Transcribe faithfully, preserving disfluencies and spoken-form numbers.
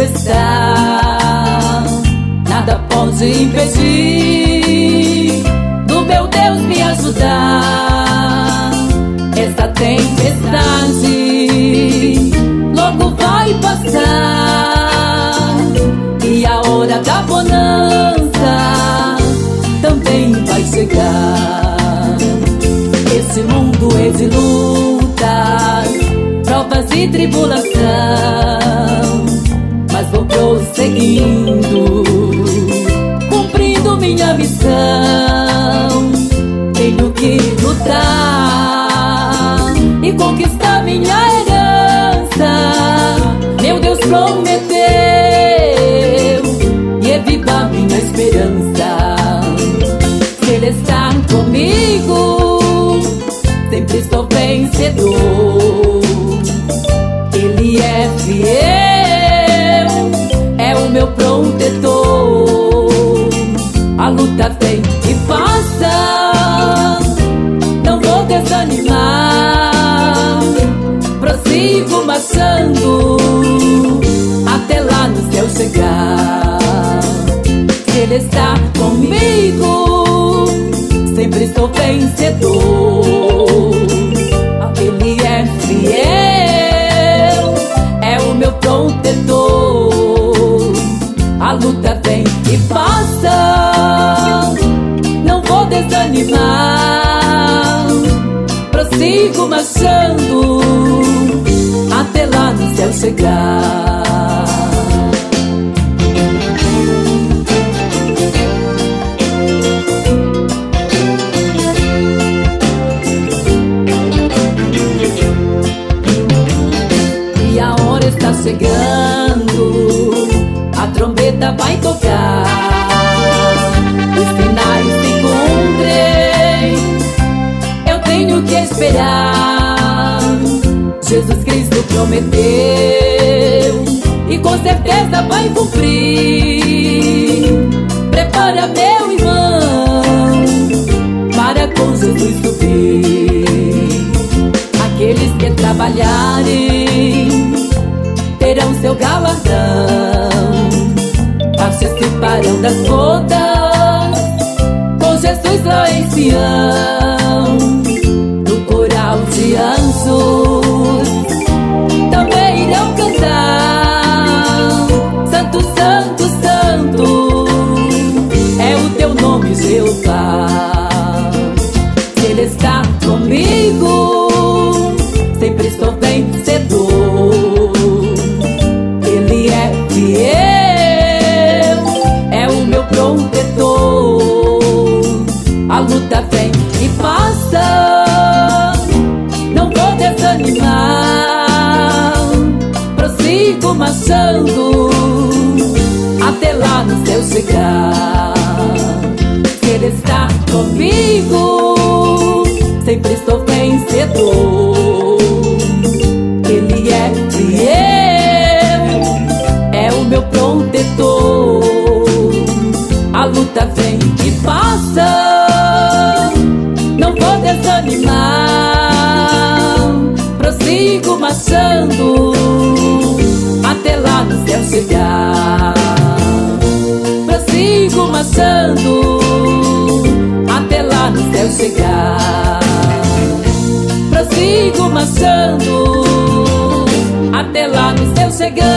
está, nada pode impedir do meu Deus me ajudar. Essa tempestade logo vai passar, e a hora da bonança também vai chegar. Esse mundo é de lutas, provas e tribulação, mas vou prosseguindo, cumprindo minha missão. Tenho que lutar e conquistar minha herança. Meu Deus prometeu, e é viva minha esperança. Se Ele está comigo, sempre estou vencedor. Ele é fiel, é o meu protetor. A luta vem e passa, não vou desanimar. Prossigo marchando até lá no céu chegar. Se Ele está comigo, sempre estou vencedor. Ele é fiel, é o meu protetor. A luta vem e passa, não vou desanimar. Prossigo marchando até lá no céu chegar. Está chegando, a trombeta vai tocar, os sinais se cumprem, eu tenho que esperar. Jesus Cristo prometeu e com certeza vai cumprir. Prepara, meu irmão, para com Jesus subir. Aqueles que trabalharem terão seu galardão, participarão das bodas com Jesus lá em Sião. No coral de anjos também irão cantar: Santo, Santo, Santo é o teu nome, Jeová. Se Ele está comigo, sempre estou vencedor. Ele é fiel, é o meu protetor. A luta vem e passa, não vou desanimar. Prossigo marchando até lá no céu chegar. Se Ele está comigo, sempre estou vencedor. Ele é fiel, é o meu protetor. A luta vem e passa, não vou desanimar. Prossigo marchando até lá no céu chegar. Prossigo marchando até lá no céu chegar. Prossigo marchando até lá no céu chegar.